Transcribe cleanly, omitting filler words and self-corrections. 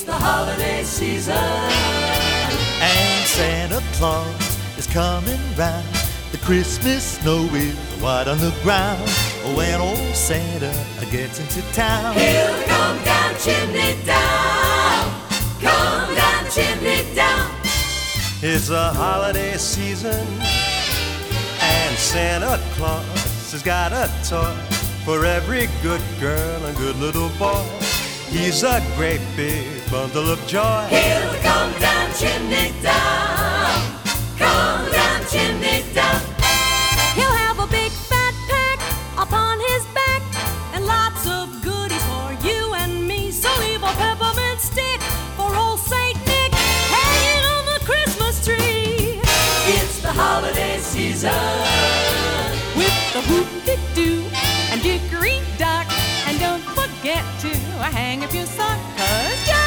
the holiday season. And Santa Claus is coming round. The Christmas snow is white on the ground. When old Santa gets into town, He'll come down chimney down. Come down chimney down. It's the holiday season, and Santa Claus has got a toy for every good girl and good little boy. He's a great big bundle of joy. He'll come down chimney down. Come down chimney down. He'll have a big fat pack upon his back and lots of goodies for you and me. So leave a peppermint stick for old Saint Nick hanging on the Christmas tree. It's the holiday season. With the whoop-de-doo and dickory-dock. And don't forget to hang up your sock, 'cause